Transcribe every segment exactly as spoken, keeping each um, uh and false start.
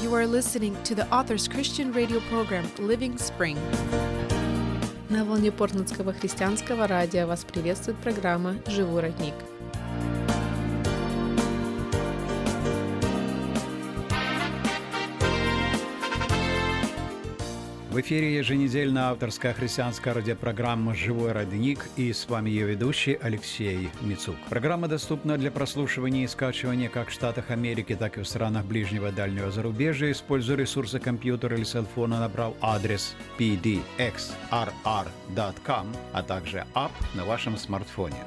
You are listening to the Authors Christian radio program Living Spring. На волне Портлендского христианского радио вас приветствует программа «Живой родник». В эфире еженедельная авторская христианская радиопрограмма «Живой родник», и с вами ее ведущий Алексей Мицук. Программа доступна для прослушивания и скачивания как в Штатах Америки, так и в странах ближнего и дальнего зарубежья. Используя ресурсы компьютера или селфона, набрав адрес пи ди экс ар ар точка ком, а также ап на вашем смартфоне.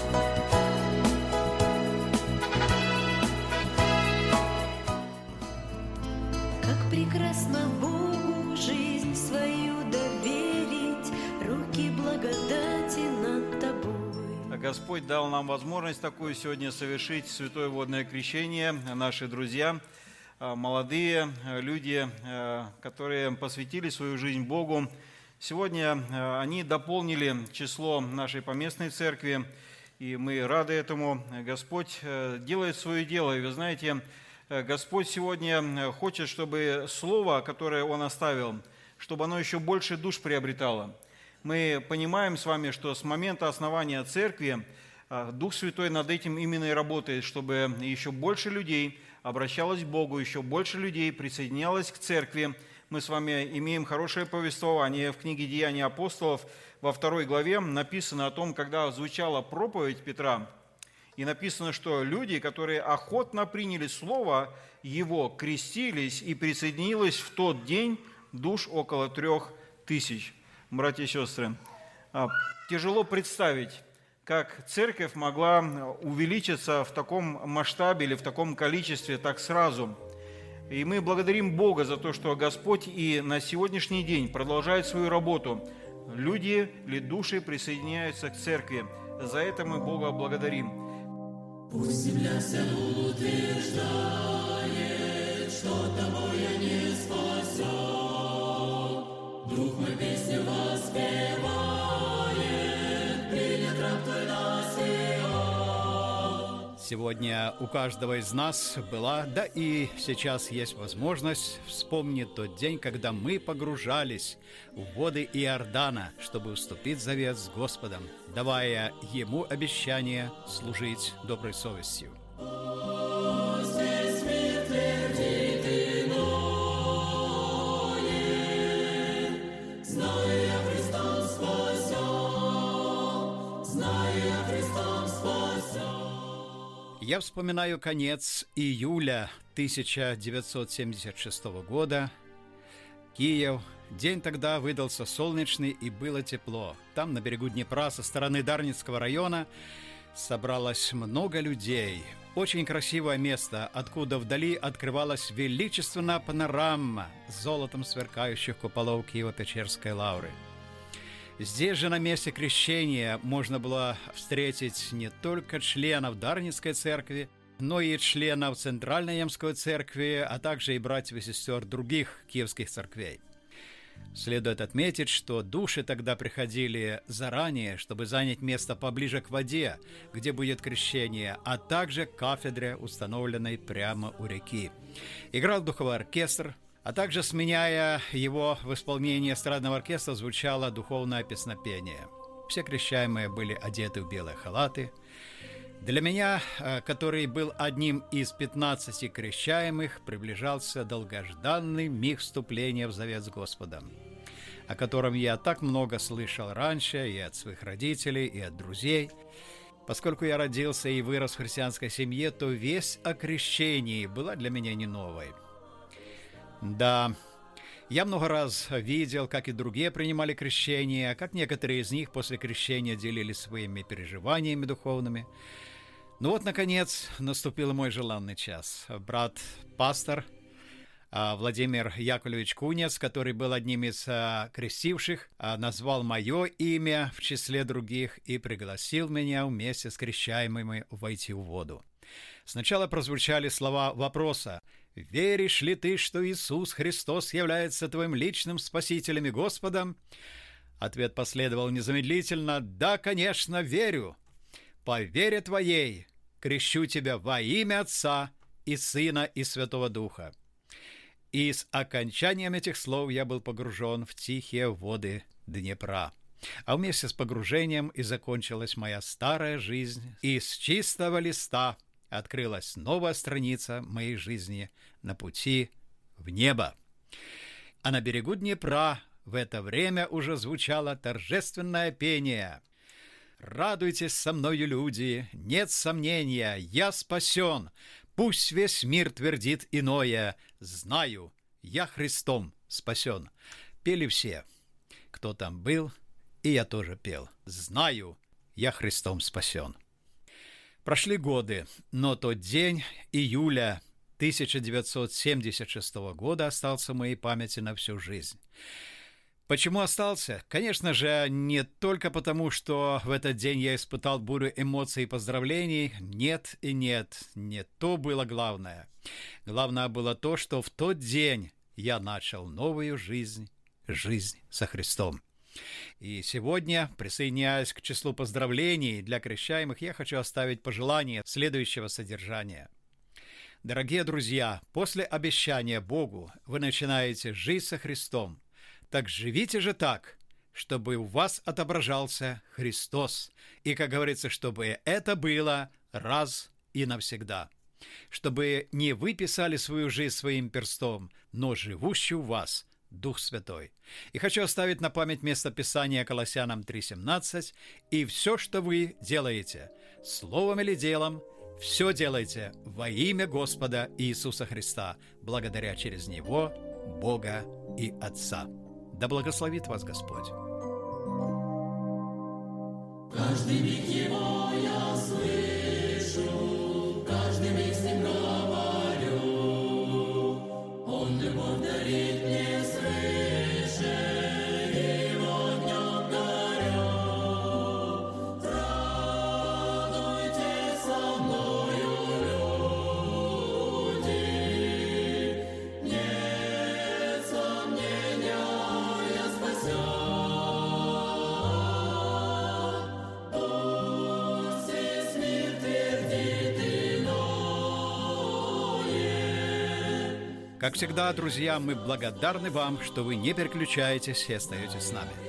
Как прекрасно Богу жизнь свою доверить, руки благодати над тобой. Господь дал нам возможность такую сегодня совершить святое водное крещение. Наши друзья, молодые люди, которые посвятили свою жизнь Богу, сегодня они дополнили число нашей поместной церкви, и мы рады этому. Господь делает свое дело, и вы знаете, Господь сегодня хочет, чтобы слово, которое Он оставил, чтобы оно еще больше душ приобретало. Мы понимаем с вами, что с момента основания церкви Дух Святой над этим именно и работает, чтобы еще больше людей обращалось к Богу, еще больше людей присоединялось к церкви. Мы с вами имеем хорошее повествование в книге «Деяния апостолов». Во второй главе написано о том, когда звучала проповедь Петра, и написано, что люди, которые охотно приняли слово его, крестились, и присоединилось в тот день душ около трех тысяч. Братья и сестры, тяжело представить, как церковь могла увеличиться в таком масштабе или в таком количестве так сразу. И мы благодарим Бога за то, что Господь и на сегодняшний день продолжает свою работу. Люди или души присоединяются к церкви. За это мы Бога благодарим. Пусть земля вся утверждает, что тобой я не спасен. Дух мой песню воспевает, принят раб твой на Сион. Сегодня у каждого из нас была, да и сейчас есть возможность вспомнить тот день, когда мы погружались в воды Иордана, чтобы вступить в завет с Господом, давая Ему обещание служить доброй совестью. Я вспоминаю конец июля тысяча девятьсот семьдесят шестого года. Киев. День тогда выдался солнечный и было тепло. Там, на берегу Днепра, со стороны Дарницкого района, собралось много людей. Очень красивое место, откуда вдали открывалась величественная панорама с золотом сверкающих куполов Киево-Печерской лавры. Здесь же на месте крещения можно было встретить не только членов Дарницкой церкви, но и членов Центральной Ямской церкви, а также и братьев и сестер других киевских церквей. Следует отметить, что души тогда приходили заранее, чтобы занять место поближе к воде, где будет крещение, а также к кафедре, установленной прямо у реки. Играл духовой оркестр, а также, сменяя его в исполнении эстрадного оркестра, звучало духовное песнопение. Все крещаемые были одеты в белые халаты. Для меня, который был одним из пятнадцати крещаемых, приближался долгожданный миг вступления в завет с Господом, о котором я так много слышал раньше и от своих родителей, и от друзей. Поскольку я родился и вырос в христианской семье, то весть о крещении была для меня не новой. Да, я много раз видел, как и другие принимали крещение, как некоторые из них после крещения делились своими переживаниями духовными. Ну вот, наконец, наступил мой желанный час. Брат-пастор Владимир Яковлевич Кунец, который был одним из крестивших, назвал мое имя в числе других и пригласил меня вместе с крещаемыми войти в воду. Сначала прозвучали слова вопроса: «Веришь ли ты, что Иисус Христос является твоим личным Спасителем и Господом?» Ответ последовал незамедлительно: «Да, конечно, верю. По вере твоей крещу тебя во имя Отца и Сына и Святого Духа». И с окончанием этих слов я был погружен в тихие воды Днепра. А вместе с погружением и закончилась моя старая жизнь, и с чистого листа открылась новая страница моей жизни на пути в небо. А на берегу Днепра в это время уже звучало торжественное пение. «Радуйтесь со мною, люди, нет сомнения, я спасен. Пусть весь мир твердит иное, знаю, я Христом спасен». Пели все, кто там был, и я тоже пел. «Знаю, я Христом спасен». Прошли годы, но тот день июля тысяча девятьсот семьдесят шестого года остался в моей памяти на всю жизнь. Почему остался? Конечно же, не только потому, что в этот день я испытал бурю эмоций и поздравлений. Нет и нет, не то было главное. Главное было то, что в тот день я начал новую жизнь, жизнь со Христом. И сегодня, присоединяясь к числу поздравлений для крещаемых, я хочу оставить пожелание следующего содержания. Дорогие друзья, после обещания Богу вы начинаете жить со Христом. Так живите же так, чтобы у вас отображался Христос. И, как говорится, чтобы это было раз и навсегда. Чтобы не вы писали свою жизнь своим перстом, но живущий у вас Дух Святой. И хочу оставить на память место Писания Колоссянам три семнадцать. «И все, что вы делаете, словом или делом, все делайте во имя Господа Иисуса Христа, благодаря через Него Бога и Отца». Да благословит вас Господь. Каждый миг Его я слышу, каждый миг с Ним говорю. Он любовь дарит мне свыше, Его днем горю. Радуйтесь со мною, люди, нет сомнения, я спасен. Пусть весь мир твердит иное. Как всегда, друзья, мы благодарны вам, что вы не переключаетесь и остаетесь с нами.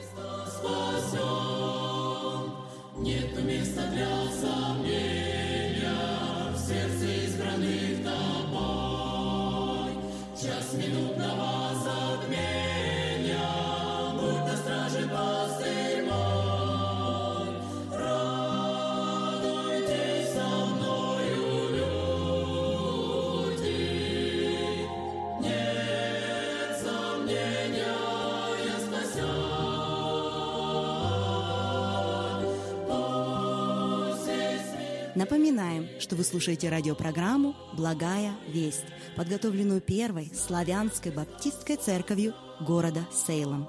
Спасен, нету места для сомнения в сердце избранных тобой. Час минутного затмения, будь на страже, пастырь мой. Радуйтесь со мною, люди, нет сомнения, я спасен. Пусть весь мир. Напоминаем, что вы слушаете радиопрограмму «Благая весть», подготовленную Первой славянской баптистской церковью города Сейлом.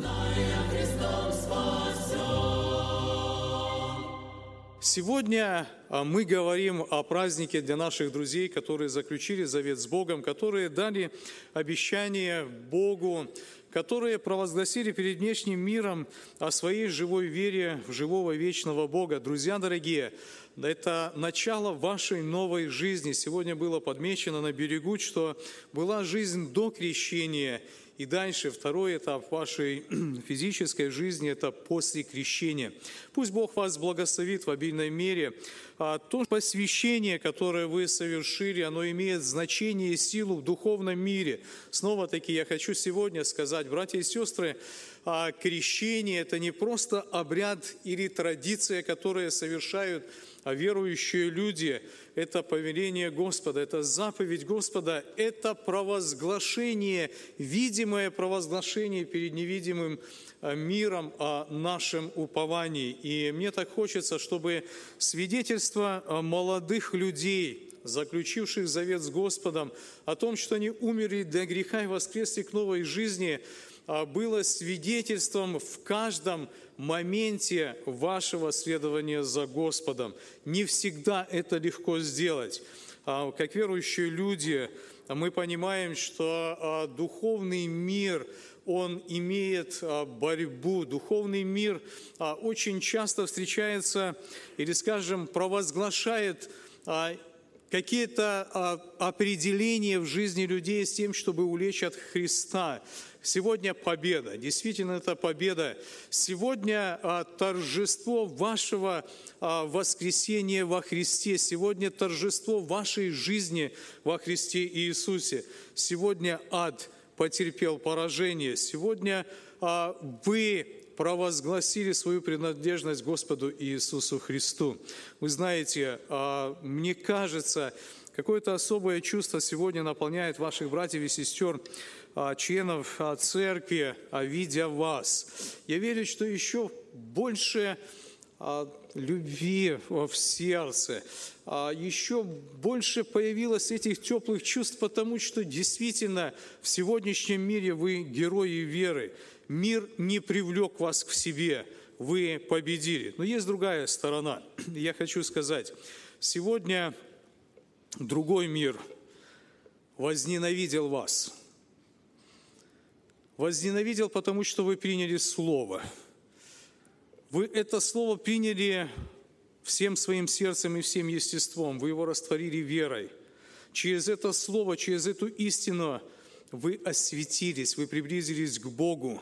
Сегодня а, мы говорим о празднике для наших друзей, которые заключили завет с Богом, которые дали обещание Богу, которые провозгласили перед внешним миром о своей живой вере в живого вечного Бога. Друзья дорогие, это начало вашей новой жизни. Сегодня было подмечено на берегу, что была жизнь до крещения, и дальше второй этап вашей физической жизни – это после крещения. Пусть Бог вас благословит в обильной мере. А то посвящение, которое вы совершили, оно имеет значение и силу в духовном мире. Снова-таки я хочу сегодня сказать, братья и сестры, крещение – это не просто обряд или традиция, которые совершают верующие люди. Это повеление Господа, это заповедь Господа, это провозглашение, видимое провозглашение перед невидимым миром о нашем уповании. И мне так хочется, чтобы свидетельство молодых людей, заключивших завет с Господом, о том, что они умерли для греха и воскресли к новой жизни, было свидетельством в каждом моменте вашего следования за Господом. Не всегда это легко сделать. Как верующие люди, мы понимаем, что духовный мир, он имеет борьбу. Духовный мир очень часто встречается или, скажем, провозглашает какие-то определения в жизни людей с тем, чтобы увлечь от Христа. Сегодня победа, действительно это победа. Сегодня торжество вашего воскресения во Христе. Сегодня торжество вашей жизни во Христе Иисусе. Сегодня ад потерпел поражение. Сегодня вы провозгласили свою принадлежность Господу Иисусу Христу. Вы знаете, мне кажется, какое-то особое чувство сегодня наполняет ваших братьев и сестер, членов церкви, видя вас. Я верю, что еще больше любви в сердце, еще больше появилось этих теплых чувств, потому что действительно в сегодняшнем мире вы герои веры. Мир не привлек вас к себе, вы победили. Но есть другая сторона. Я хочу сказать, сегодня другой мир возненавидел вас. Возненавидел, потому что вы приняли Слово. Вы это Слово приняли всем своим сердцем и всем естеством. Вы его растворили верой. Через это Слово, через эту истину вы осветились, вы приблизились к Богу.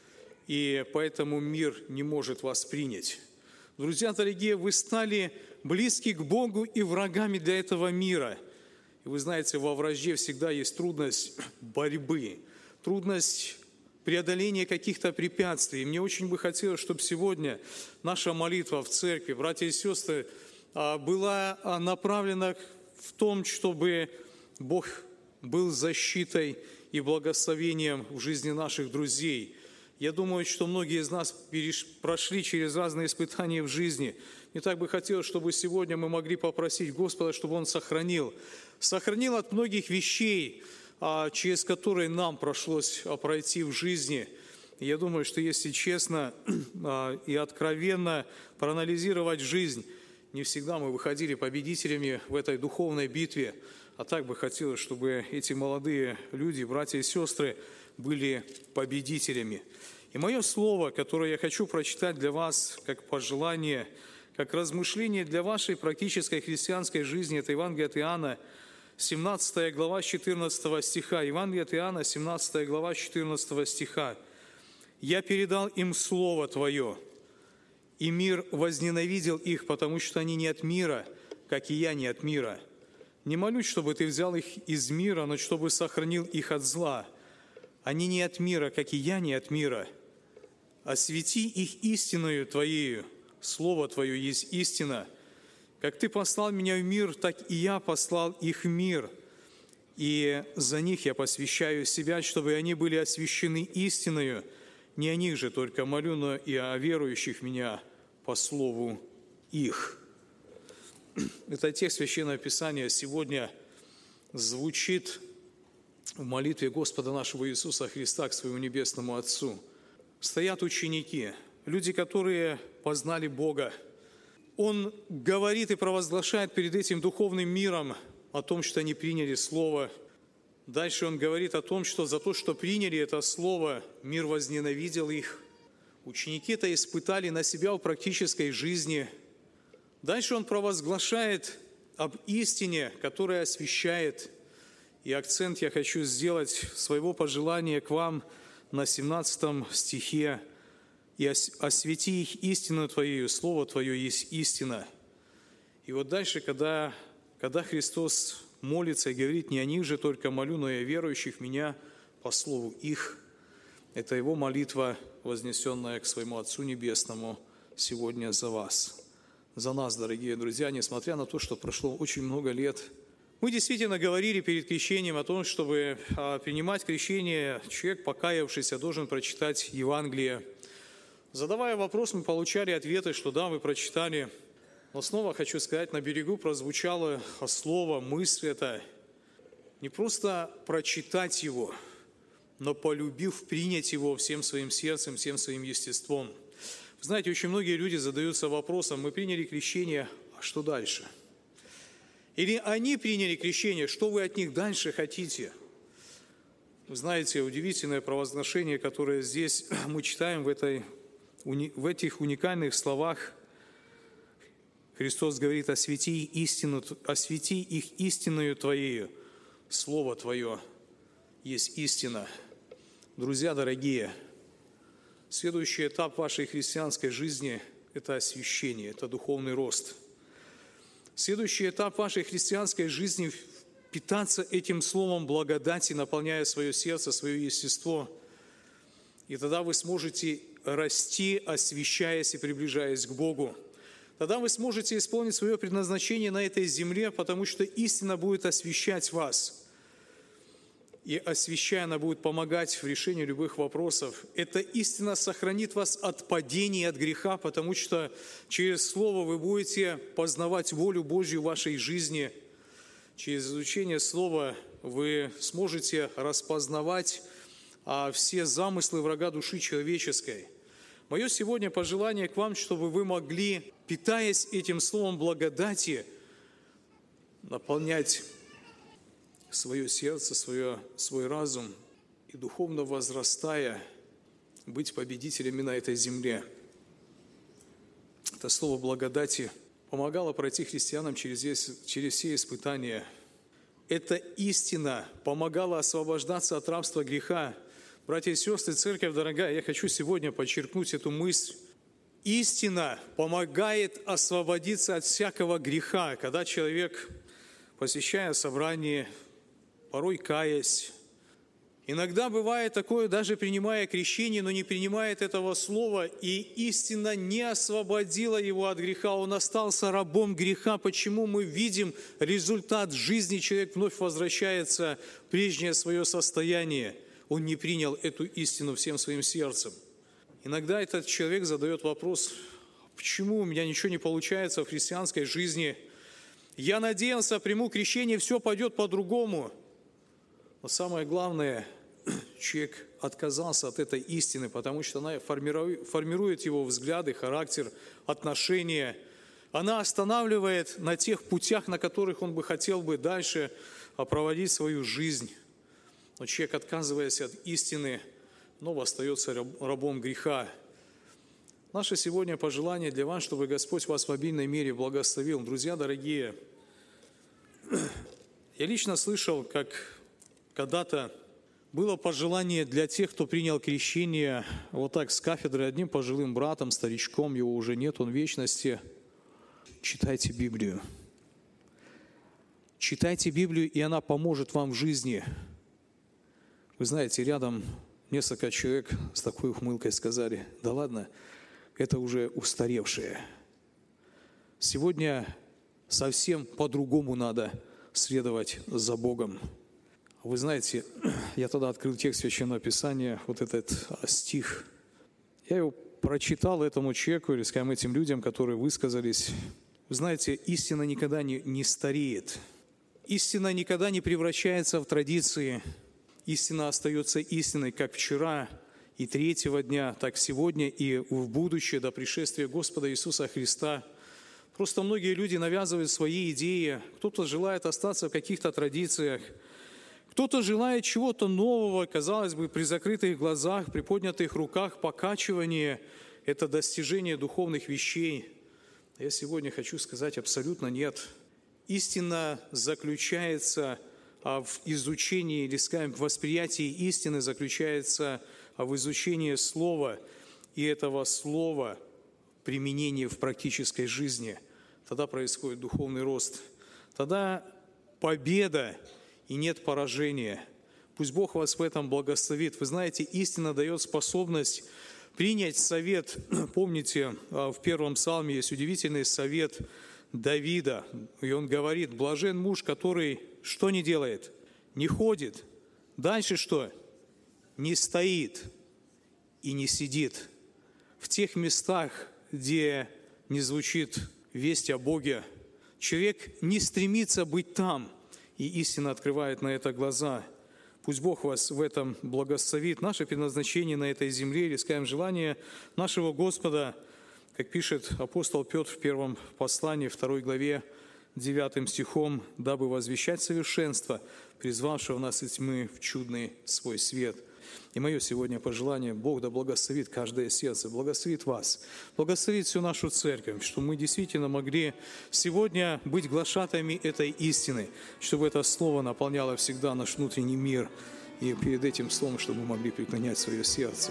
И поэтому мир не может вас принять. Друзья дорогие, вы стали близки к Богу и врагами для этого мира. И вы знаете, во вражде всегда есть трудность борьбы, трудность преодоления каких-то препятствий. И мне очень бы хотелось, чтобы сегодня наша молитва в церкви, братья и сестры, была направлена в том, чтобы Бог был защитой и благословением в жизни наших друзей. Я думаю, что многие из нас прошли через разные испытания в жизни. Мне так бы хотелось, чтобы сегодня мы могли попросить Господа, чтобы Он сохранил. Сохранил от многих вещей, через которые нам пришлось пройти в жизни. Я думаю, что если честно и откровенно проанализировать жизнь, не всегда мы выходили победителями в этой духовной битве. А так бы хотелось, чтобы эти молодые люди, братья и сестры, были победителями. И мое слово, которое я хочу прочитать для вас, как пожелание, как размышление для вашей практической христианской жизни, это Евангелие от Иоанна, семнадцатая глава, четырнадцатого стиха. Евангелие от Иоанна, семнадцатая глава, четырнадцатого стиха. «Я передал им Слово Твое, и мир возненавидел их, потому что они не от мира, как и я не от мира. Не молюсь, чтобы Ты взял их из мира, но чтобы сохранил их от зла. Они не от мира, как и я не от мира. Освети их истиною Твоею, Слово Твое есть истина. Как Ты послал меня в мир, так и я послал их в мир. И за них я посвящаю себя, чтобы они были освящены истиною. Не о них же только молю, но и о верующих в меня по слову их». Это текст Священного Писания сегодня звучит в молитве Господа нашего Иисуса Христа к своему Небесному Отцу. Стоят ученики, люди, которые познали Бога. Он говорит и провозглашает перед этим духовным миром о том, что они приняли Слово. Дальше он говорит о том, что за то, что приняли это Слово, мир возненавидел их. Ученики это испытали на себя в практической жизни. Дальше он провозглашает об истине, которая освящает. И акцент я хочу сделать своего пожелания к вам на семнадцатом стихе. «И освети их истину Твоею, Слово Твое есть истина». И вот дальше, когда, когда Христос молится и говорит: «Не о них же только молю, но и о верующих в Меня по слову их», это Его молитва, вознесенная к Своему Отцу Небесному сегодня за вас, за нас, дорогие друзья, несмотря на то, что прошло очень много лет. Мы действительно говорили перед крещением о том, чтобы принимать крещение, человек, покаявшийся, должен прочитать Евангелие. Задавая вопрос, мы получали ответы, что да, вы прочитали. Но снова хочу сказать, на берегу прозвучало слово, мысль это не просто прочитать его, но полюбив, принять его всем своим сердцем, всем своим естеством. Вы знаете, очень многие люди задаются вопросом: мы приняли крещение, а что дальше? Или они приняли крещение, что вы от них дальше хотите? Вы знаете, удивительное провозглашение, которое здесь мы читаем в, этой, в этих уникальных словах. Христос говорит: освети истину, освети их истиною Твоею. Слово Твое есть истина. Друзья дорогие, следующий этап вашей христианской жизни – это освящение, это духовный рост. Следующий этап вашей христианской жизни – питаться этим словом благодати, наполняя свое сердце, свое естество. И тогда вы сможете расти, освящаясь и приближаясь к Богу. Тогда вы сможете исполнить свое предназначение на этой земле, потому что истина будет освящать вас. И освящая, она будет помогать в решении любых вопросов. Эта истина сохранит вас от падения, от греха, потому что через Слово вы будете познавать волю Божью в вашей жизни. Через изучение Слова вы сможете распознавать а, все замыслы врага души человеческой. Мое сегодня пожелание к вам, чтобы вы могли, питаясь этим Словом благодати, наполнять свое сердце, свое, свой разум и духовно возрастая, быть победителями на этой земле. Это слово благодати помогало пройти христианам через, весь, через все испытания. Эта истина помогала освобождаться от рабства греха. Братья и сестры, церковь дорогая, я хочу сегодня подчеркнуть эту мысль. Истина помогает освободиться от всякого греха, когда человек, посещая собрание, порой каясь. Иногда бывает такое, даже принимая крещение, но не принимает этого слова, и истина не освободила его от греха, он остался рабом греха. Почему мы видим результат жизни, человек вновь возвращается в прежнее свое состояние? Он не принял эту истину всем своим сердцем. Иногда этот человек задает вопрос: почему у меня ничего не получается в христианской жизни? Я надеялся, приму крещение, все пойдет по-другому. Но самое главное, человек отказался от этой истины, потому что она формирует его взгляды, характер, отношения. Она останавливает на тех путях, на которых он бы хотел бы дальше проводить свою жизнь. Но человек, отказываясь от истины, снова остается рабом греха. Наше сегодня пожелание для вас, чтобы Господь вас в обильной мере благословил. Друзья дорогие, я лично слышал, как когда-то было пожелание для тех, кто принял крещение вот так с кафедры одним пожилым братом, старичком, его уже нет, он в вечности. Читайте Библию. Читайте Библию, и она поможет вам в жизни. Вы знаете, рядом несколько человек с такой ухмылкой сказали: да ладно, это уже устаревшее. Сегодня совсем по-другому надо следовать за Богом. Вы знаете, я тогда открыл текст Священного Писания, вот этот стих. Я его прочитал этому человеку, или, скажем, этим людям, которые высказались. Вы знаете, истина никогда не, не стареет. Истина никогда не превращается в традиции. Истина остается истиной, как вчера и третьего дня, так сегодня и в будущее, до пришествия Господа Иисуса Христа. Просто многие люди навязывают свои идеи. Кто-то желает остаться в каких-то традициях. Кто-то желает чего-то нового, казалось бы, при закрытых глазах, при поднятых руках, покачивание – это достижение духовных вещей. Я сегодня хочу сказать: абсолютно нет. Истина заключается в изучении, или, скажем, в восприятии истины заключается в изучении Слова, и этого Слова применение в практической жизни. Тогда происходит духовный рост. Тогда победа, и нет поражения. Пусть Бог вас в этом благословит. Вы знаете, истина дает способность принять совет. Помните, в первом псалме есть удивительный совет Давида. И он говорит: блажен муж, который что не делает? Не ходит. Дальше что? Не стоит и не сидит в тех местах, где не звучит весть о Боге. Человек не стремится быть там, и истина открывает на это глаза. Пусть Бог вас в этом благословит. Наше предназначение на этой земле, или, скажем, желание нашего Господа, как пишет апостол Петр в первом послании, второй главе, девятым стихом, «Дабы возвещать совершенство, призвавшего нас из тьмы в чудный свой свет». И мое сегодня пожелание: Бог да благословит каждое сердце, благословит вас, благословит всю нашу церковь, чтобы мы действительно могли сегодня быть глашатаями этой истины, чтобы это слово наполняло всегда наш внутренний мир, и перед этим словом, чтобы мы могли преклонять свое сердце.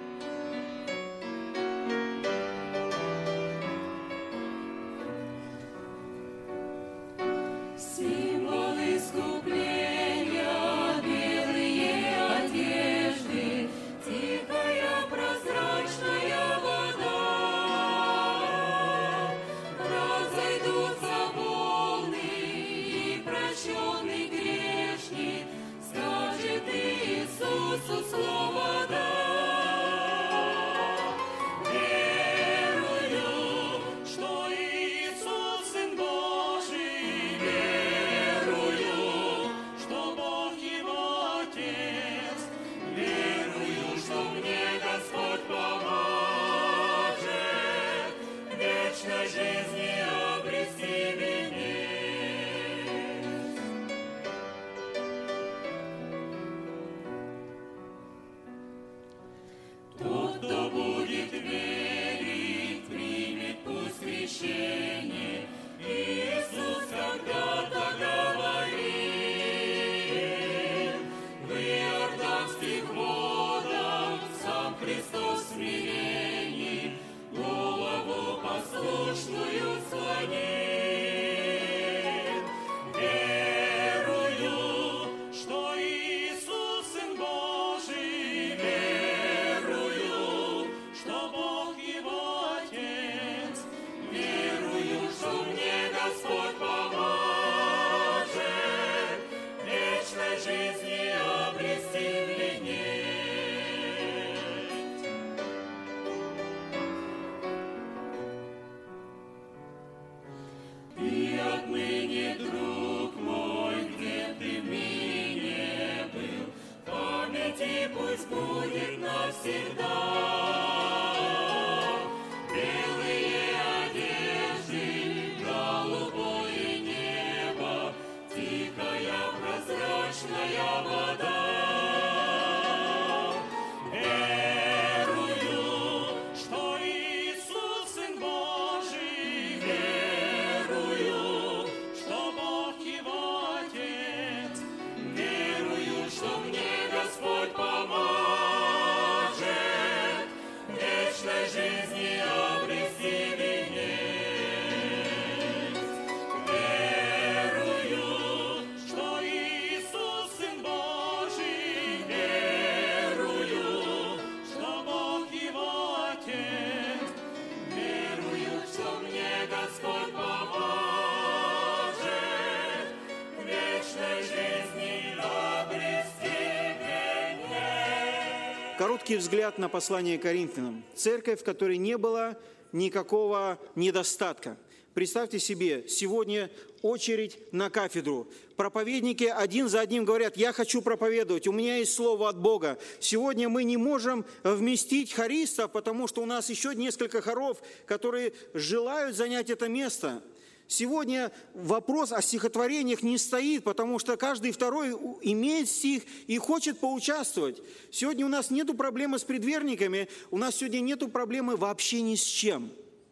Короткий взгляд на послание Коринфянам. Церковь, в которой не было никакого недостатка. Представьте себе, сегодня очередь на кафедру. Проповедники один за одним говорят: я хочу проповедовать, у меня есть слово от Бога. Сегодня мы не можем вместить хористов, потому что у нас еще несколько хоров, которые желают занять это место. Сегодня вопрос о стихотворениях не стоит, потому что каждый второй имеет стих и хочет поучаствовать. Сегодня у нас нет проблемы с предверниками, у нас сегодня нет проблемы вообще ни с чем.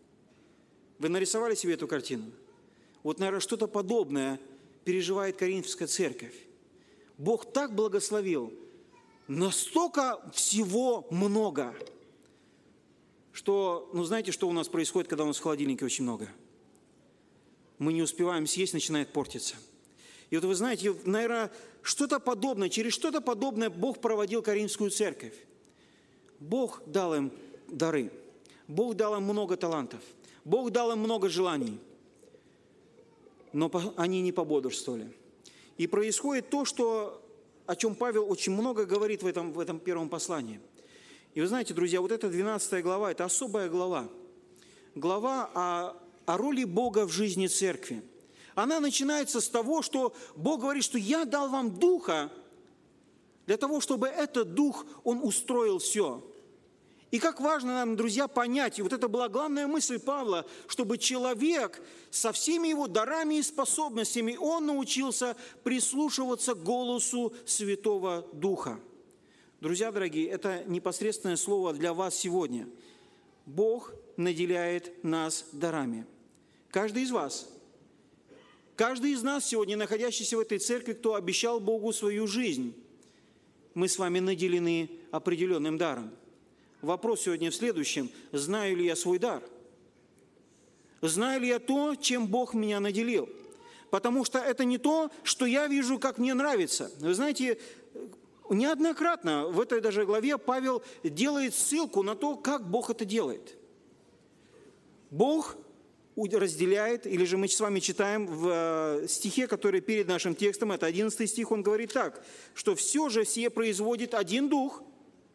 Вы нарисовали себе эту картину? Вот, наверное, что-то подобное переживает Коринфская церковь. Бог так благословил, настолько всего много, что, ну знаете, что у нас происходит, когда у нас в холодильнике очень много? Мы не успеваем съесть, начинает портиться. И вот вы знаете, наверное, что-то подобное, через что-то подобное Бог проводил Коринфскую церковь. Бог дал им дары, Бог дал им много талантов, Бог дал им много желаний, но они не пободрствовали. И происходит то, что, о чем Павел очень много говорит в этом, в этом первом послании. И вы знаете, друзья, вот эта двенадцатая глава, это особая глава. Глава о о роли Бога в жизни церкви. Она начинается с того, что Бог говорит, что я дал вам Духа для того, чтобы этот Дух, Он устроил все. И как важно нам, друзья, понять, и вот это была главная мысль Павла, чтобы человек со всеми его дарами и способностями, он научился прислушиваться к голосу Святого Духа. Друзья дорогие, это непосредственное слово для вас сегодня. Бог наделяет нас дарами. Каждый из вас. Каждый из нас сегодня, находящийся в этой церкви, кто обещал Богу свою жизнь, мы с вами наделены определенным даром. Вопрос сегодня в следующем. Знаю ли я свой дар? Знаю ли я то, чем Бог меня наделил? Потому что это не то, что я вижу, как мне нравится. Вы знаете, неоднократно в этой даже главе Павел делает ссылку на то, как Бог это делает. Бог разделяет, или же мы с вами читаем в стихе, который перед нашим текстом, это одиннадцатый стих, он говорит так, что все же сие производит один Дух.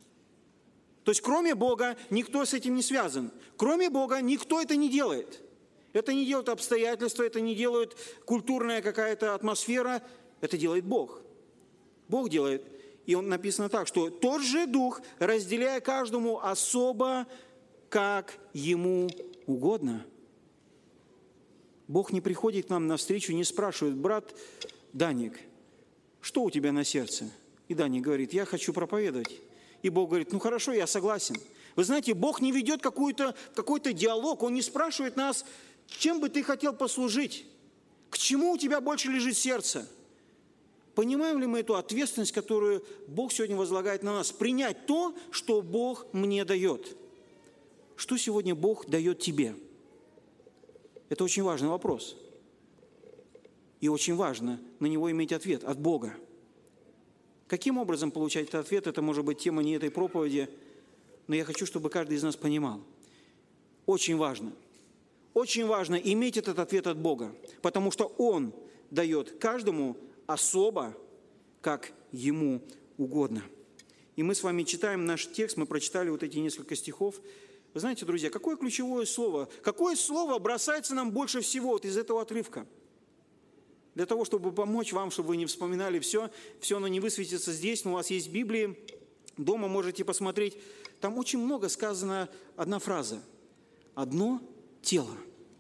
То есть кроме Бога никто с этим не связан. Кроме Бога никто это не делает. Это не делают обстоятельства, это не делает культурная какая-то атмосфера, это делает Бог. Бог делает. И он написано так, что тот же Дух, разделяя каждому особо, как Ему угодно. Бог не приходит к нам навстречу, не спрашивает: брат Даник, что у тебя на сердце? И Даник говорит: я хочу проповедовать. И Бог говорит: ну хорошо, я согласен. Вы знаете, Бог не ведет какой-то, какой-то диалог, Он не спрашивает нас: чем бы ты хотел послужить? К чему у тебя больше лежит сердце? Понимаем ли мы эту ответственность, которую Бог сегодня возлагает на нас? Принять то, что Бог мне дает. Что сегодня Бог дает тебе? Это очень важный вопрос. И очень важно на него иметь ответ от Бога. Каким образом получать этот ответ? Это может быть тема не этой проповеди, но я хочу, чтобы каждый из нас понимал. Очень важно. Очень важно иметь этот ответ от Бога, потому что Он дает каждому особо, как Ему угодно. И мы с вами читаем наш текст, мы прочитали вот эти несколько стихов. Вы знаете, друзья, какое ключевое слово, какое слово бросается нам больше всего вот из этого отрывка? Для того, чтобы помочь вам, чтобы вы не вспоминали все, все оно не высветится здесь, но у вас есть Библия, дома можете посмотреть. Там очень много сказано, одна фраза. Одно тело.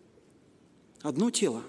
Одно тело.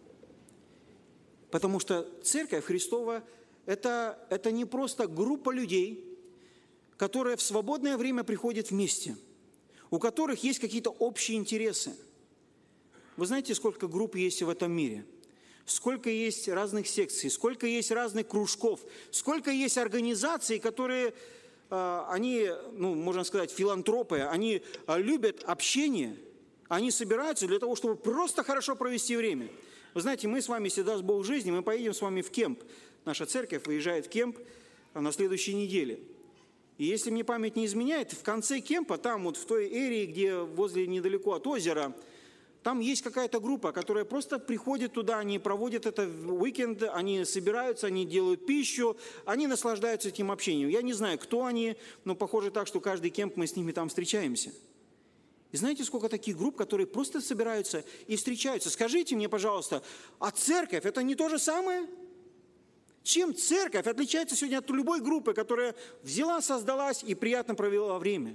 Потому что Церковь Христова это, – это не просто группа людей, которая в свободное время приходит вместе, у которых есть какие-то общие интересы. Вы знаете, сколько групп есть в этом мире? Сколько есть разных секций, сколько есть разных кружков, сколько есть организаций, которые, они, ну, можно сказать, филантропы, они любят общение, они собираются для того, чтобы просто хорошо провести время. Вы знаете, мы с вами, если даст Бог жизни, мы поедем с вами в кемп. Наша церковь выезжает в кемп на следующей неделе. И если мне память не изменяет, в конце кемпа, там вот в той эрии, где возле недалеко от озера, там есть какая-то группа, которая просто приходит туда, они проводят это в уикенд, они собираются, они делают пищу, они наслаждаются этим общением. Я не знаю, кто они, но похоже так, что каждый кемп мы с ними там встречаемся. И знаете, сколько таких групп, которые просто собираются и встречаются? Скажите мне, пожалуйста, а церковь – это не то же самое? Чем церковь отличается сегодня от любой группы, которая взяла, создалась и приятно провела время?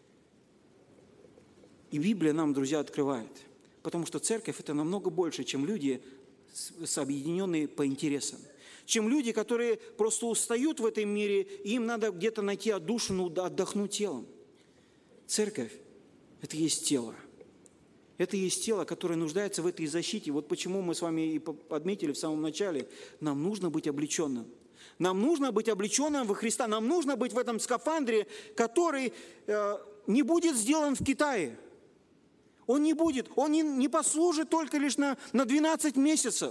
И Библия нам, друзья, открывает. Потому что церковь – это намного больше, чем люди, объединенные по интересам. Чем люди, которые просто устают в этом мире, и им надо где-то найти отдушину, отдохнуть телом. Церковь – это есть тело. Это есть тело, которое нуждается в этой защите. Вот почему мы с вами и отметили в самом начале, нам нужно быть облеченным. Нам нужно быть облеченным во Христа. Нам нужно быть в этом скафандре, который э, не будет сделан в Китае. Он не будет, он не, не послужит только лишь на, на двенадцать месяцев.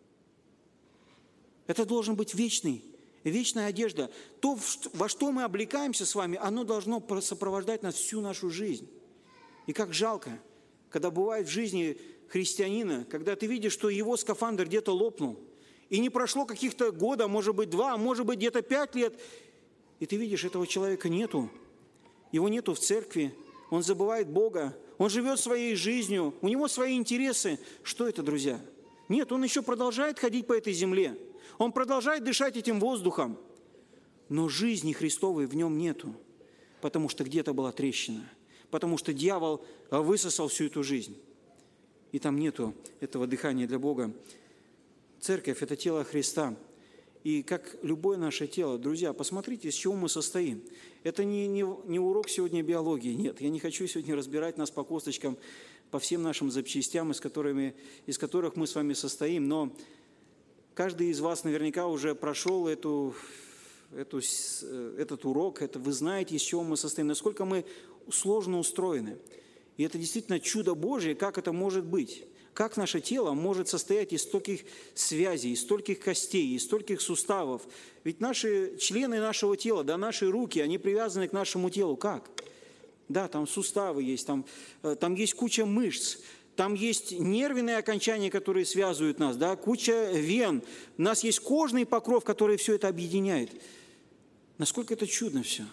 Это должен быть вечный, вечная одежда. То, во что мы облекаемся с вами, оно должно сопровождать нас всю нашу жизнь. И как жалко, когда бывает в жизни христианина, когда ты видишь, что его скафандр где-то лопнул, и не прошло каких-то года, может быть два, может быть где-то пять лет, и ты видишь, этого человека нету, его нету в церкви, он забывает Бога, он живет своей жизнью, у него свои интересы. Что это, друзья? Нет, он еще продолжает ходить по этой земле, он продолжает дышать этим воздухом, но жизни Христовой в нем нету, потому что где-то была трещина. Потому что дьявол высосал всю эту жизнь. И там нету этого дыхания для Бога. Церковь – это тело Христа. И как любое наше тело, друзья, посмотрите, из чего мы состоим. Это не, не, не урок сегодня биологии, нет. Я не хочу сегодня разбирать нас по косточкам, по всем нашим запчастям, из, которыми, из которых мы с вами состоим. Но каждый из вас наверняка уже прошел эту, эту, этот урок. Это вы знаете, из чего мы состоим, насколько мы сложно устроены. И это действительно чудо Божие, как это может быть. Как наше тело может состоять из стольких связей, из стольких костей, из стольких суставов? Ведь наши члены нашего тела, да, наши руки, они привязаны к нашему телу. Как? Да, там суставы есть, там, там есть куча мышц, там есть нервные окончания, которые связывают нас, да, куча вен. У нас есть кожный покров, который все это объединяет. Насколько это чудно все.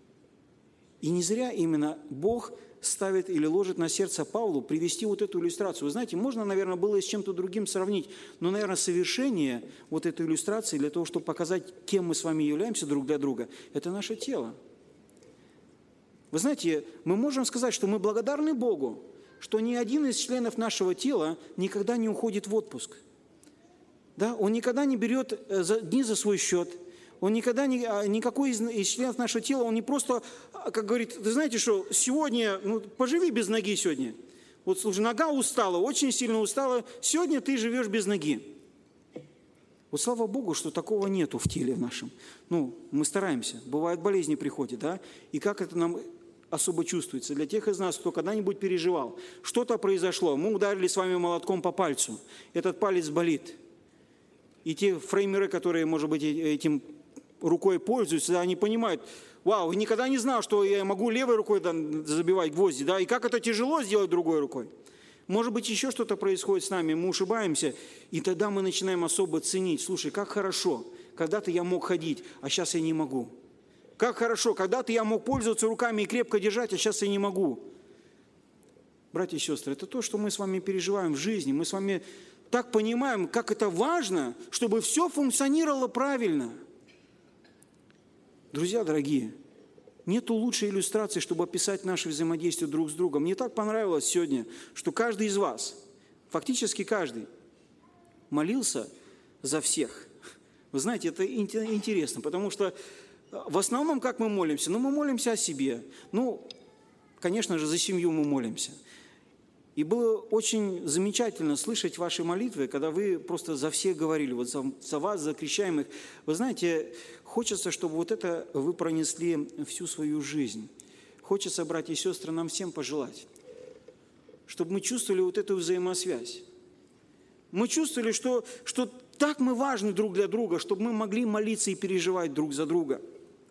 И не зря именно Бог ставит или ложит на сердце Павлу привести вот эту иллюстрацию. Вы знаете, можно, наверное, было и с чем-то другим сравнить, но, наверное, совершение вот этой иллюстрации для того, чтобы показать, кем мы с вами являемся друг для друга, это наше тело. Вы знаете, мы можем сказать, что мы благодарны Богу, что ни один из членов нашего тела никогда не уходит в отпуск. Да? Он никогда не берет дни за свой счет. Он никогда, не, никакой из, из членов нашего тела, он не просто, как говорит, вы знаете, что сегодня, ну, поживи без ноги сегодня. Вот, слушай, нога устала, очень сильно устала, сегодня ты живешь без ноги. Вот слава Богу, что такого нету в теле нашем. Ну, мы стараемся, бывают болезни приходят, да, и как это нам особо чувствуется. Для тех из нас, кто когда-нибудь переживал, что-то произошло, мы ударили с вами молотком по пальцу, этот палец болит. И те фреймеры, которые, может быть, этим рукой пользуются, они понимают, вау, никогда не знал, что я могу левой рукой там забивать гвозди, да, и как это тяжело сделать другой рукой. Может быть, еще что-то происходит с нами, мы ушибаемся, и тогда мы начинаем особо ценить. Слушай, как хорошо, когда-то я мог ходить, а сейчас я не могу. Как хорошо, когда-то я мог пользоваться руками и крепко держать, а сейчас я не могу. Братья и сестры, это то, что мы с вами переживаем в жизни, мы с вами так понимаем, как это важно, чтобы все функционировало правильно. Друзья дорогие, нету лучшей иллюстрации, чтобы описать наше взаимодействие друг с другом. Мне так понравилось сегодня, что каждый из вас, фактически каждый, молился за всех. Вы знаете, это интересно, потому что в основном как мы молимся? Ну, мы молимся о себе. Ну, конечно же, за семью мы молимся. И было очень замечательно слышать ваши молитвы, когда вы просто за всех говорили, вот за, за вас, за крещаемых. Вы знаете, хочется, чтобы вот это вы пронесли всю свою жизнь. Хочется, братья и сестры, нам всем пожелать, чтобы мы чувствовали вот эту взаимосвязь. Мы чувствовали, что, что так мы важны друг для друга, чтобы мы могли молиться и переживать друг за друга.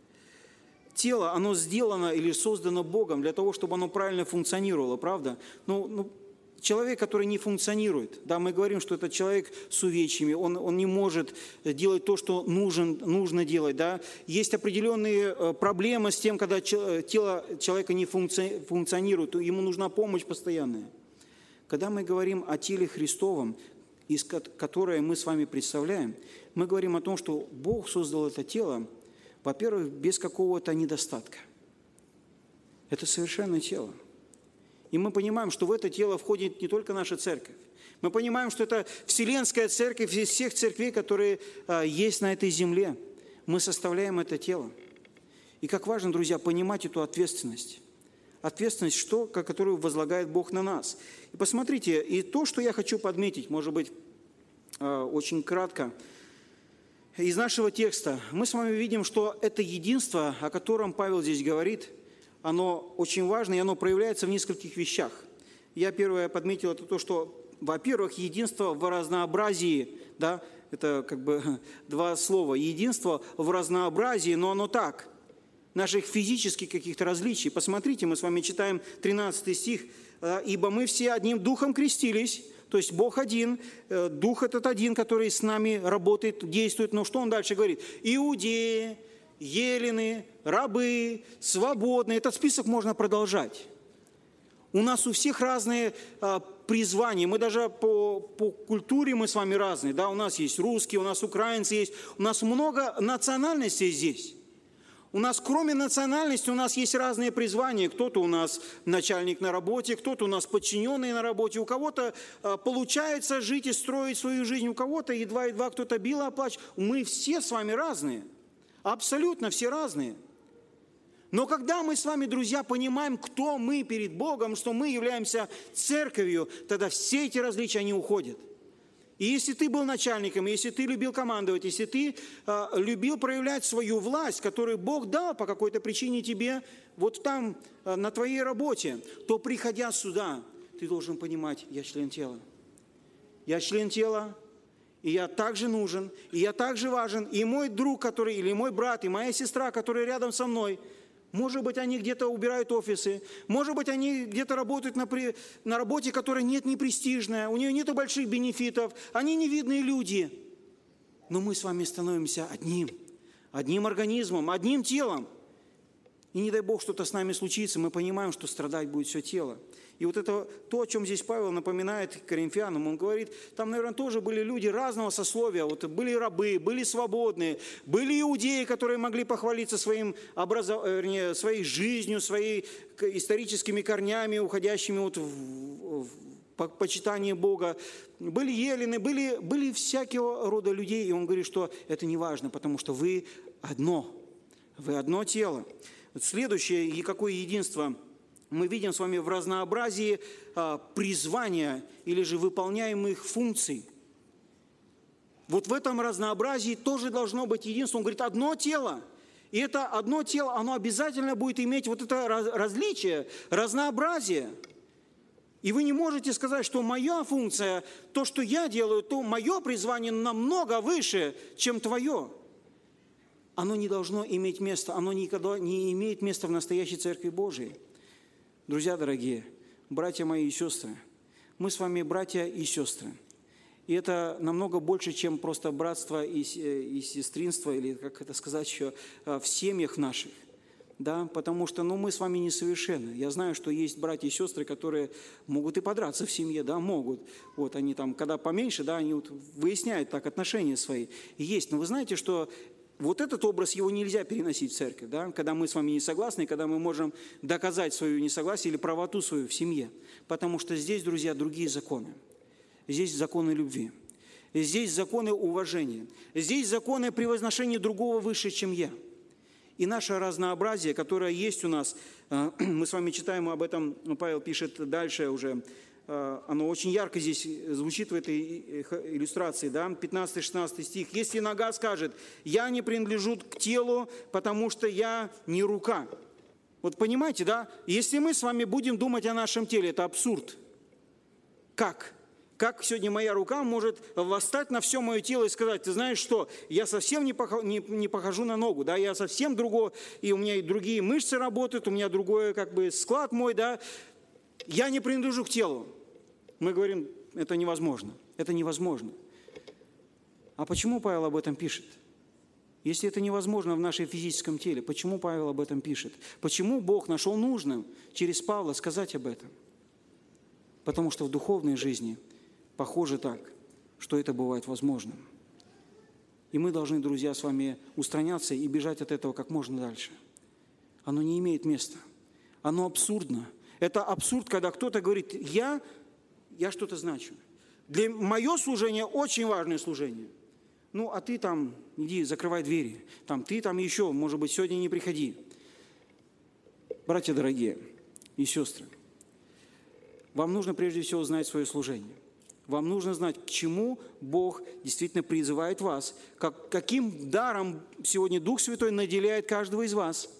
Тело, оно сделано или создано Богом для того, чтобы оно правильно функционировало, правда? Ну, ну, человек, который не функционирует, да, мы говорим, что это человек с увечьями, он, он не может делать то, что нужен, нужно делать, да. Есть определенные проблемы с тем, когда тело человека не функци, функционирует, то ему нужна помощь постоянная. Когда мы говорим о теле Христовом, из которое мы с вами представляем, мы говорим о том, что Бог создал это тело, во-первых, без какого-то недостатка. Это совершенное тело. И мы понимаем, что в это тело входит не только наша церковь. Мы понимаем, что это вселенская церковь из всех церквей, которые а, есть на этой земле. Мы составляем это тело. И как важно, друзья, понимать эту ответственность. Ответственность, что, которую возлагает Бог на нас. И посмотрите, и то, что я хочу подметить, может быть, а, очень кратко, из нашего текста мы с вами видим, что это единство, о котором Павел здесь говорит, оно очень важно, и оно проявляется в нескольких вещах. Я первое подметил, это то, что, во-первых, единство в разнообразии, да, это как бы два слова, единство в разнообразии, но оно так, наших физических каких-то различий. Посмотрите, мы с вами читаем тринадцатый стих, «Ибо мы все одним духом крестились». То есть Бог один, Дух этот один, который с нами работает, действует. Но что он дальше говорит? Иудеи, елены, рабы, свободные. Этот список можно продолжать. У нас у всех разные а, призвания. Мы даже по, по культуре мы с вами разные. Да? У нас есть русские, у нас украинцы есть. У нас много национальностей здесь. У нас, кроме национальности, у нас есть разные призвания. Кто-то у нас начальник на работе, кто-то у нас подчиненный на работе, у кого-то а, получается жить и строить свою жизнь, у кого-то едва-едва кто-то бил, оплачивает. Мы все с вами разные, абсолютно все разные. Но когда мы с вами, друзья, понимаем, кто мы перед Богом, что мы являемся церковью, тогда все эти различия, они уходят. И если ты был начальником, если ты любил командовать, если ты э, любил проявлять свою власть, которую Бог дал по какой-то причине тебе, вот там, э, на твоей работе, то, приходя сюда, ты должен понимать, я член тела. Я член тела, и я также нужен, и я также важен, и мой друг, который, или мой брат, и моя сестра, которые рядом со мной, может быть, они где-то убирают офисы, может быть, они где-то работают на, при... на работе, которая нет не престижная, у нее нет больших бенефитов, они невидные люди. Но мы с вами становимся одним, одним организмом, одним телом. И не дай Бог, что-то с нами случится, мы понимаем, что страдать будет все тело. И вот это то, о чем здесь Павел напоминает коринфянам. Он говорит, там, наверное, тоже были люди разного сословия. Вот были рабы, были свободные, были иудеи, которые могли похвалиться своим образов... вернее, своей жизнью, своими историческими корнями, уходящими вот в, в почитание Бога. Были елены, были, были всякого рода людей. И он говорит, что это не важно, потому что вы одно, вы одно тело. Вот следующее, и какое единство мы видим с вами в разнообразии а, призвания или же выполняемых функций. Вот в этом разнообразии тоже должно быть единство. Он говорит, одно тело. И это одно тело, оно обязательно будет иметь вот это различие, разнообразие. И вы не можете сказать, что моя функция, то, что я делаю, то мое призвание намного выше, чем твое. Оно не должно иметь места, оно никогда не имеет места в настоящей Церкви Божией. Друзья дорогие, братья мои и сестры, мы с вами братья и сестры. И это намного больше, чем просто братство и, и сестринство, или, как это сказать еще, в семьях наших. Да? Потому что ну, мы с вами несовершенны. Я знаю, что есть братья и сестры, которые могут и подраться в семье, да, могут. Вот они там, когда поменьше, да, они вот выясняют так отношения свои. И есть. Но вы знаете, что вот этот образ, его нельзя переносить в церковь, да? Когда мы с вами не согласны, когда мы можем доказать свою несогласие или правоту свою в семье. Потому что здесь, друзья, другие законы. Здесь законы любви. Здесь законы уважения. Здесь законы превозношения другого выше, чем я. И наше разнообразие, которое есть у нас, мы с вами читаем об этом, Павел пишет дальше уже, оно очень ярко здесь звучит в этой иллюстрации, да? пятнадцатый-шестнадцатый стих. «Если нога скажет, я не принадлежу к телу, потому что я не рука». Вот понимаете, да? Если мы с вами будем думать о нашем теле, это абсурд. Как? Как сегодня моя рука может восстать на все мое тело и сказать, ты знаешь что, я совсем не, пох... не, не похожу на ногу, да? Я совсем другой, и у меня и другие мышцы работают, у меня другой как бы склад мой, да? Я не принадлежу к телу. Мы говорим, это невозможно, это невозможно. А почему Павел об этом пишет? Если это невозможно в нашем физическом теле, почему Павел об этом пишет? Почему Бог нашел нужным через Павла сказать об этом? Потому что в духовной жизни похоже так, что это бывает возможным. И мы должны, друзья, с вами устраняться и бежать от этого как можно дальше. Оно не имеет места. Оно абсурдно. Это абсурд, когда кто-то говорит, я, я что-то значу. Для мое служение очень важное служение. Ну, а ты там, иди, закрывай двери. Там, ты там еще, может быть, сегодня не приходи. Братья дорогие и сестры, вам нужно прежде всего знать свое служение. Вам нужно знать, к чему Бог действительно призывает вас, как, каким даром сегодня Дух Святой наделяет каждого из вас.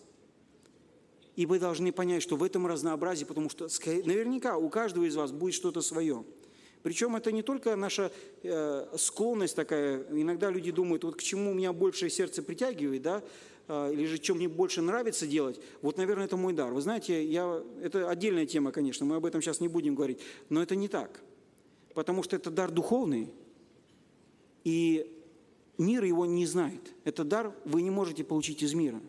И вы должны понять, что в этом разнообразии, потому что наверняка у каждого из вас будет что-то свое. Причем это не только наша э, склонность такая. Иногда люди думают, вот к чему меня больше сердце притягивает, да, э, или же что мне больше нравится делать. Вот, наверное, это мой дар. Вы знаете, я, это отдельная тема, конечно, мы об этом сейчас не будем говорить, но это не так. Потому что это дар духовный, и мир его не знает. Этот дар вы не можете получить из мира.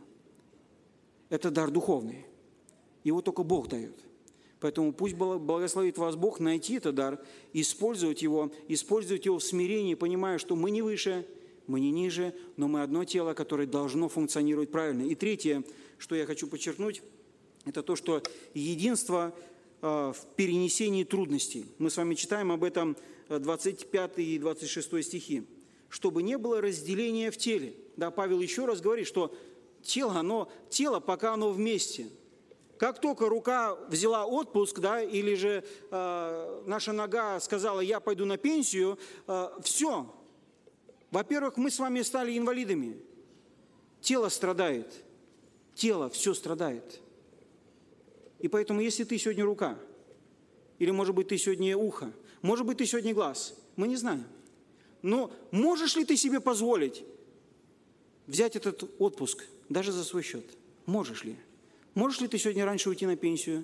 Это дар духовный. Его только Бог дает. Поэтому пусть благословит вас Бог найти этот дар, использовать его, использовать его в смирении, понимая, что мы не выше, мы не ниже, но мы одно тело, которое должно функционировать правильно. И третье, что я хочу подчеркнуть, это то, что единство в перенесении трудностей. Мы с вами читаем об этом двадцать пятый и двадцать шестой стихи. Чтобы не было разделения в теле. Да, Павел еще раз говорит, что тело, оно, тело, пока оно вместе. Как только рука взяла отпуск, да, или же э, наша нога сказала, я пойду на пенсию, э, все. Во-первых, мы с вами стали инвалидами. Тело страдает. Тело все страдает. И поэтому, если ты сегодня рука, или, может быть, ты сегодня ухо, может быть, ты сегодня глаз, мы не знаем. Но можешь ли ты себе позволить взять этот отпуск даже за свой счет? Можешь ли? Можешь ли ты сегодня раньше уйти на пенсию?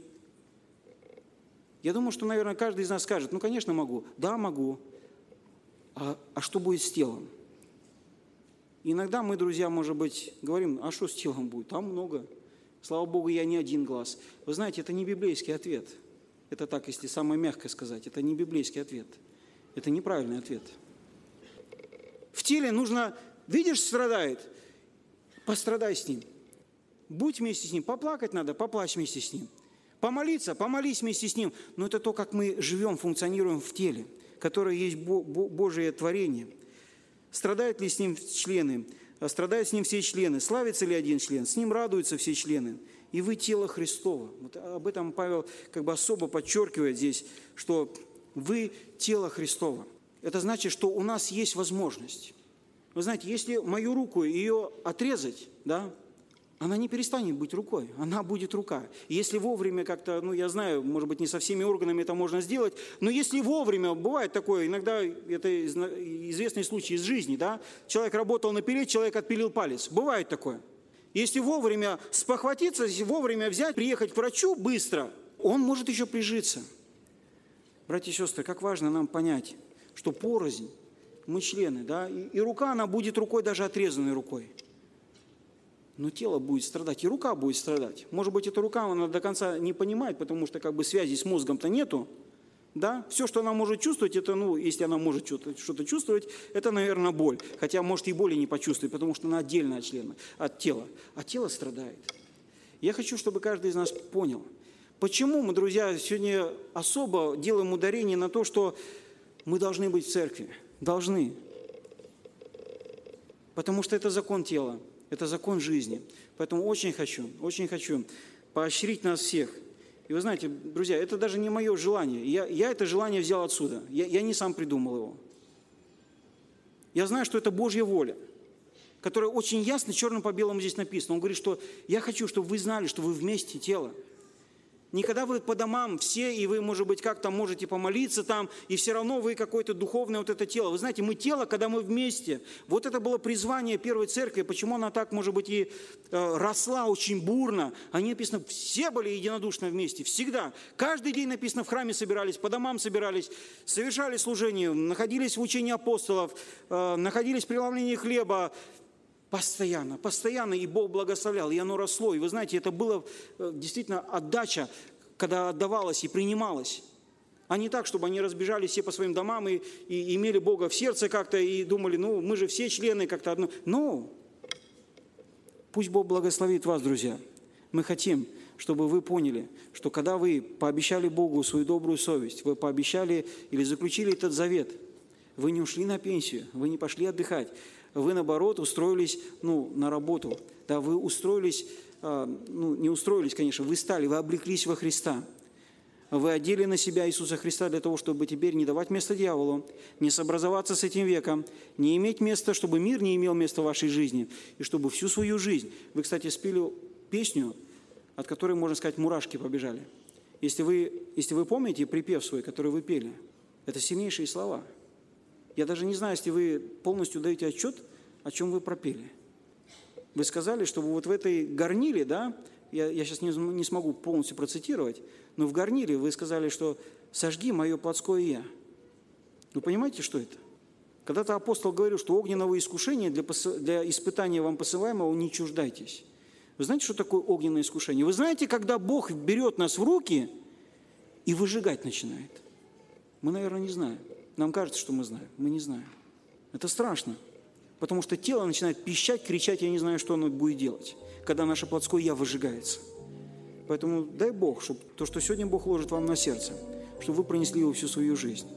Я думаю, что, наверное, каждый из нас скажет, ну, конечно, могу. Да, могу. А, а что будет с телом? Иногда мы, друзья, может быть, говорим, а что с телом будет? Там много. Слава Богу, я не один глаз. Вы знаете, это не библейский ответ. Это так, если самое мягкое сказать. Это не библейский ответ. Это неправильный ответ. В теле нужно, видишь, страдает, пострадай с ним. Будь вместе с ним. Поплакать надо, поплачь вместе с ним. Помолиться, помолись вместе с ним. Но это то, как мы живем, функционируем в теле, которое есть Божие творение. Страдают ли с ним члены? Страдают с ним все члены. Славится ли один член? С ним радуются все члены. И вы тело Христово. Вот об этом Павел как бы особо подчеркивает здесь, что вы тело Христово. Это значит, что у нас есть возможность. Вы знаете, если мою руку ее отрезать, да, она не перестанет быть рукой, она будет рука. И если вовремя как-то, ну я знаю, может быть, не со всеми органами это можно сделать, но если вовремя, бывает такое, иногда это известный случай из жизни, да, человек работал на пиле, человек отпилил палец, бывает такое. Если вовремя спохватиться, вовремя взять, приехать к врачу быстро, он может еще прижиться. Братья и сестры, как важно нам понять, что порознь, мы члены, да, и, и рука, она будет рукой, даже отрезанной рукой. Но тело будет страдать, и рука будет страдать. Может быть, эта рука, она до конца не понимает, потому что как бы связи с мозгом-то нету. Да? Все, что она может чувствовать, это, ну, если она может что-то чувствовать, это, наверное, боль. Хотя, может, и боли не почувствовать, потому что она отдельно от члена, от тела. А тело страдает. Я хочу, чтобы каждый из нас понял, почему мы, друзья, сегодня особо делаем ударение на то, что мы должны быть в церкви. Должны. Потому что это закон тела. Это закон жизни. Поэтому очень хочу, очень хочу поощрить нас всех. И вы знаете, друзья, это даже не мое желание. Я, я это желание взял отсюда. Я, я не сам придумал его. Я знаю, что это Божья воля, которая очень ясно, черным по белому здесь написано. Он говорит, что я хочу, чтобы вы знали, что вы вместе тело. Не когда вы по домам все, и вы, может быть, как-то можете помолиться там, и все равно вы какое-то духовное вот это тело. Вы знаете, мы тело, когда мы вместе. Вот это было призвание первой церкви. Почему она так, может быть, и э, росла очень бурно. Они написано, все были единодушно вместе, всегда. Каждый день написано, в храме собирались, по домам собирались, совершали служение, находились в учении апостолов, э, находились в преломлении хлеба. Постоянно, постоянно, и Бог благословлял, и оно росло. И вы знаете, это было действительно отдача, когда отдавалась и принималась. А не так, чтобы они разбежались все по своим домам и, и имели Бога в сердце как-то, и думали, ну, мы же все члены как-то одно. Но пусть Бог благословит вас, друзья. Мы хотим, чтобы вы поняли, что когда вы пообещали Богу свою добрую совесть, вы пообещали или заключили этот завет, вы не ушли на пенсию, вы не пошли отдыхать, вы, наоборот, устроились ну, на работу. Да, вы устроились, ну, не устроились, конечно, вы стали, вы облеклись во Христа. Вы одели на себя Иисуса Христа для того, чтобы теперь не давать место дьяволу, не сообразоваться с этим веком, не иметь места, чтобы мир не имел места в вашей жизни, и чтобы всю свою жизнь... Вы, кстати, спели песню, от которой, можно сказать, мурашки побежали. Если вы, если вы помните припев свой, который вы пели, это сильнейшие слова. Я даже не знаю, если вы полностью даете отчет, о чем вы пропели. Вы сказали, что вот в этой горниле, да, я, я сейчас не, не смогу полностью процитировать, но в горниле вы сказали, что «сожги мое плотское я». Вы понимаете, что это? Когда-то апостол говорил, что огненного искушения для, для испытания вам посылаемого не чуждайтесь. Вы знаете, что такое огненное искушение? Вы знаете, когда Бог берет нас в руки и выжигать начинает? Мы, наверное, не знаем. Нам кажется, что мы знаем. Мы не знаем. Это страшно. Потому что тело начинает пищать, кричать, я не знаю, что оно будет делать, когда наше плотское «я» выжигается. Поэтому дай Бог, чтобы то, что сегодня Бог ложит вам на сердце, чтобы вы пронесли его всю свою жизнь.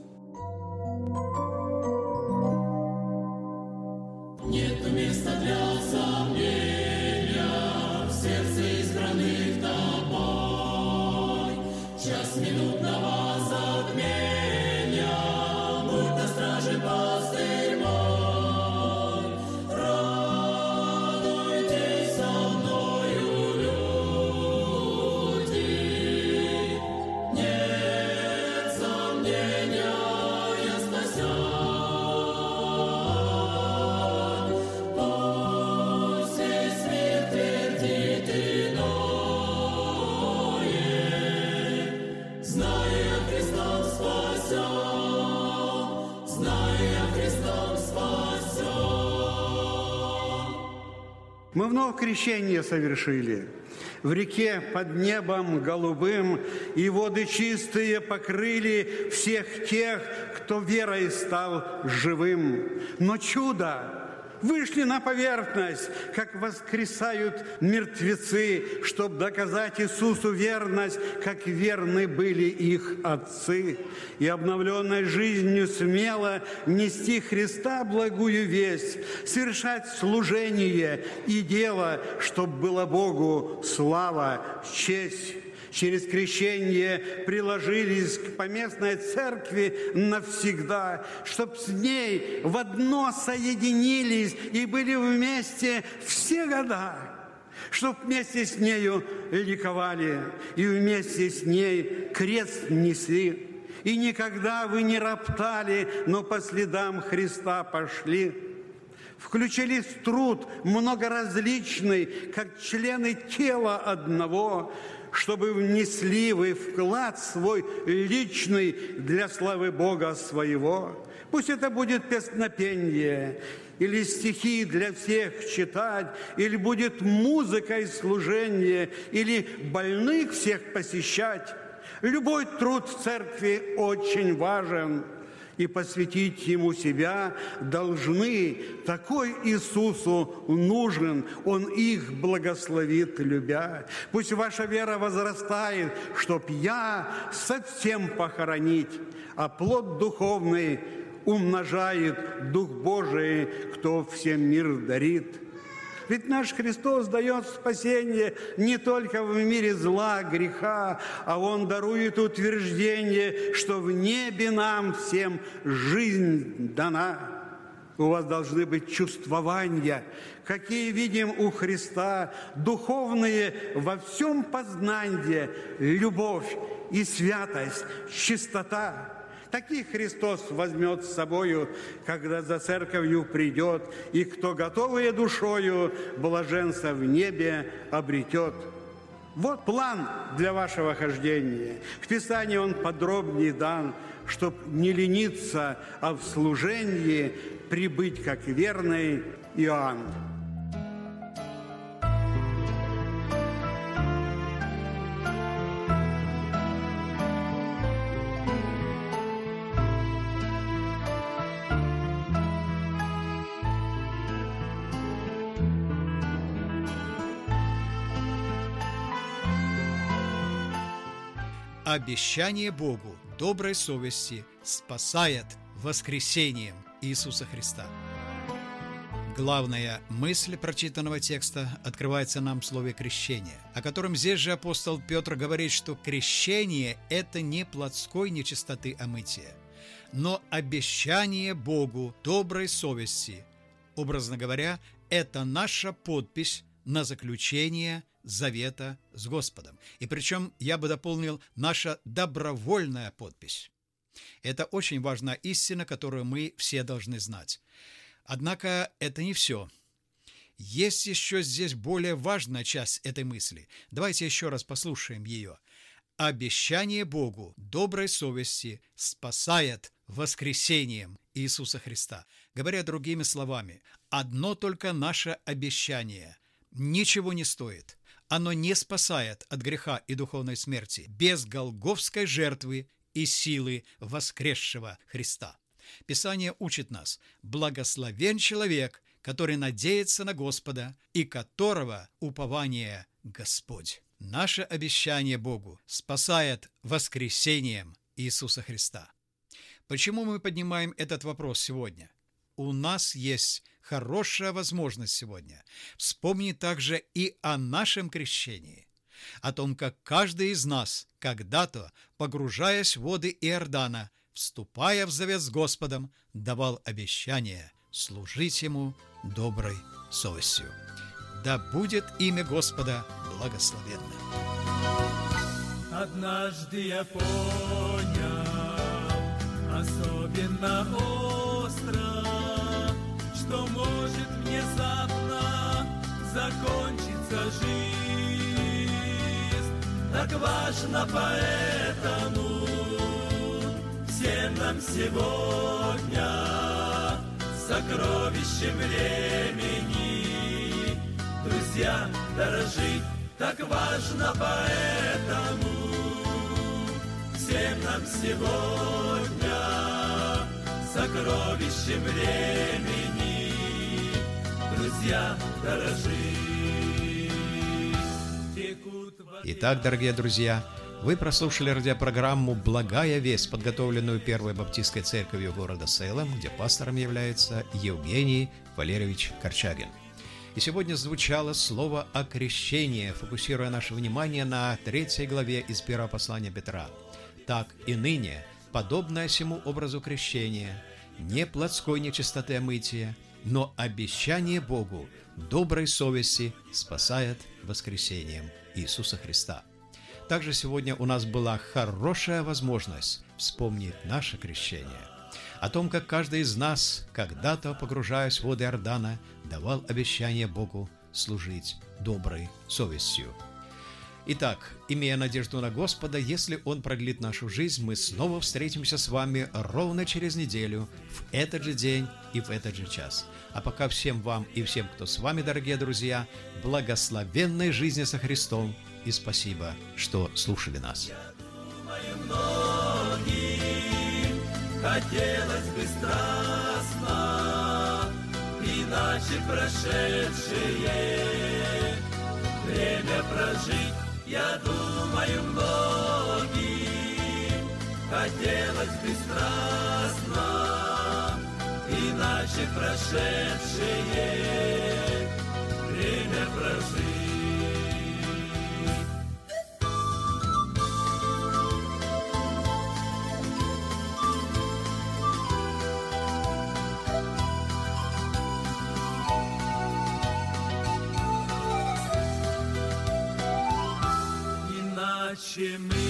Нет места для сомнения в сердце избранных тобой. Час минутного затмения, будь на страже, пастырь мой. Радуйтесь со мною, люди. Нет сомнения, я спасен. Мы вновь крещение совершили. В реке под небом голубым, и воды чистые покрыли всех тех, кто верой стал живым. Но чудо! Вышли на поверхность, как воскресают мертвецы, чтобы доказать Иисусу верность, как верны были их отцы. И обновленной жизнью смело нести Христа благую весть, совершать служение и дело, чтоб было Богу слава, честь. Через крещение приложились к поместной церкви навсегда, чтоб с ней в одно соединились и были вместе все года, чтоб вместе с нею ликовали и вместе с ней крест несли. И никогда вы не роптали, но по следам Христа пошли. Включились в труд многоразличный, как члены тела одного, чтобы внесли вы вклад свой личный для славы Бога своего. Пусть это будет песнопение, или стихи для всех читать, или будет музыкой служение, или больных всех посещать. Любой труд в церкви очень важен, и посвятить Ему себя должны. Такой Иисусу нужен, Он их благословит, любя. Пусть ваша вера возрастает, чтоб я совсем похоронить, а плод духовный умножает Дух Божий, кто всем мир дарит. Ведь наш Христос дает спасение не только в мире зла, греха, а Он дарует утверждение, что в небе нам всем жизнь дана. У вас должны быть чувствования, какие видим у Христа, духовные во всем познании, любовь и святость, чистота. Таких Христос возьмет с собою, когда за церковью придет, и кто готовые душою блаженство в небе обретет. Вот план для вашего хождения. В Писании он подробнее дан, чтоб не лениться, а в служении прибыть, как верный Иоанн. Обещание Богу доброй совести спасает воскресением Иисуса Христа. Главная мысль прочитанного текста открывается нам в слове «крещение», о котором здесь же апостол Петр говорит, что крещение – это не плотской нечистоты омытия, но обещание Богу доброй совести. Образно говоря, это наша подпись на заключение завета с Господом. И причем, я бы дополнил, наша добровольная подпись. Это очень важная истина, которую мы все должны знать. Однако это не все. Есть еще здесь более важная часть этой мысли. Давайте еще раз послушаем ее. Обещание Богу доброй совести спасает воскресением Иисуса Христа. Говоря другими словами, одно только наше обещание ничего не стоит. Оно не спасает от греха и духовной смерти без голгофской жертвы и силы воскресшего Христа. Писание учит нас: «Благословен человек, который надеется на Господа и которого упование Господь. Наше обещание Богу спасает воскресением Иисуса Христа. Почему мы поднимаем этот вопрос сегодня? У нас есть хорошая возможность сегодня вспомнить также и о нашем крещении, о том, как каждый из нас когда-то, погружаясь в воды Иордана, вступая в завет с Господом, давал обещание служить Ему доброй совестью. Да будет имя Господа благословенно. Однажды я понял, особенно остро, что может внезапно закончиться жизнь. Так важно поэтому всем нам сегодня сокровищем времени, друзья, дорожить. Так важно поэтому всем нам сегодня сокровищем времени, друзья, дорожить. Итак, дорогие друзья, вы прослушали радиопрограмму «Благая весть», подготовленную Первой Баптистской церковью города Сейлем, где пастором является Евгений Валерьевич Корчагин. И сегодня звучало слово о крещении, фокусируя наше внимание на третьей главе из первого послания Петра. Так и ныне, подобное сему образу крещения, не плотской нечистоты омытия, но обещание Богу доброй совести спасает воскресением Иисуса Христа. Также сегодня у нас была хорошая возможность вспомнить наше крещение, о том, как каждый из нас, когда-то погружаясь в воды Иордана, давал обещание Богу служить доброй совестью. Итак, имея надежду на Господа, если Он продлит нашу жизнь, мы снова встретимся с вами ровно через неделю, в этот же день и в этот же час. А пока всем вам и всем, кто с вами, дорогие друзья, благословенной жизни со Христом и спасибо, что слушали нас. Хотелось бы страстно, иначе прошедшее время прожить, я думаю, многим хотелось бы страстно, иначе прошедшее время прожить. Иначе мы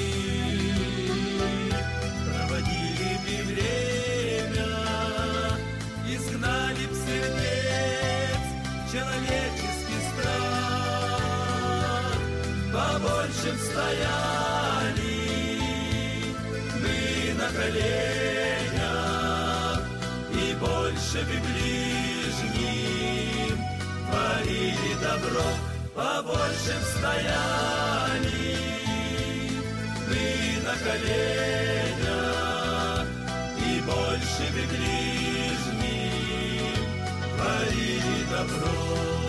проводили бы время, изгнали б сердец человеческий страх, побольше б стояли мы на коленях и больше бы ближним творили добро, побольше б стояли мы на коленях и больше бы ближним творили добро.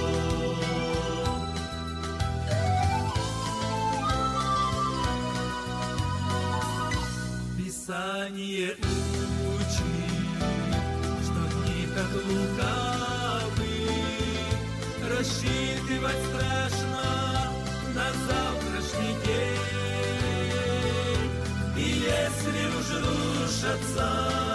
Писание учит, что дни как лукавы, рассчитывать страшно на завтрашний день. И если уж рушатся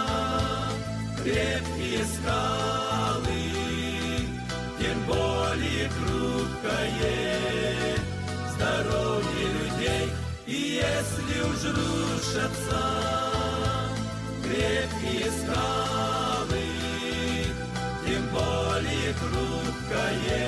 крепкие скалы, тем более хрупкое здоровье людей. И если уж рушатся крепкие скалы, тем более хрупкое